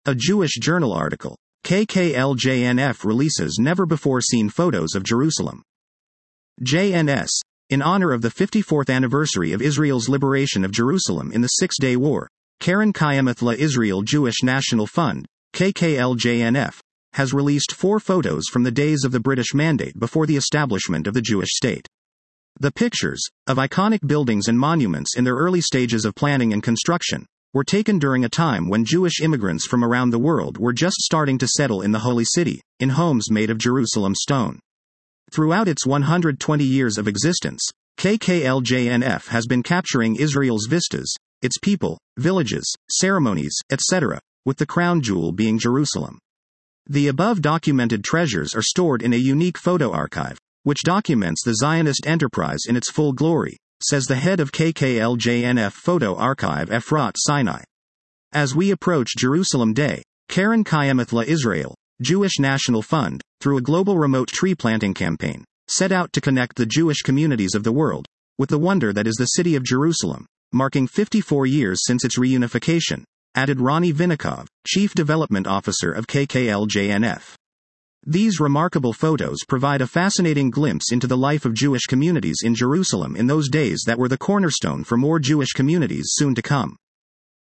A Jewish Journal article. KKLJNF releases never-before-seen photos of Jerusalem. JNS. In honor of the 54th anniversary of Israel's liberation of Jerusalem in the Six-Day War, Karen Kayemet LaIsrael Jewish National Fund, KKLJNF, has released 4 photos from the days of the British Mandate before the establishment of the Jewish state. The pictures, of iconic buildings and monuments in their early stages of planning and construction, were taken during a time when Jewish immigrants from around the world were just starting to settle in the Holy City, in homes made of Jerusalem stone. Throughout its 120 years of existence, KKLJNF has been capturing Israel's vistas, its people, villages, ceremonies, etc., with the crown jewel being Jerusalem. The above documented treasures are stored in a unique photo archive, which documents the Zionist enterprise in its full glory, says the head of KKLJNF Photo Archive Efrat Sinai. As we approach Jerusalem Day, Karen Kayemet LaIsrael, Jewish National Fund, through a global remote tree planting campaign, set out to connect the Jewish communities of the world with the wonder that is the city of Jerusalem, marking 54 years since its reunification, added Ronnie Vinikov, Chief Development Officer of KKLJNF. These remarkable photos provide a fascinating glimpse into the life of Jewish communities in Jerusalem in those days that were the cornerstone for more Jewish communities soon to come.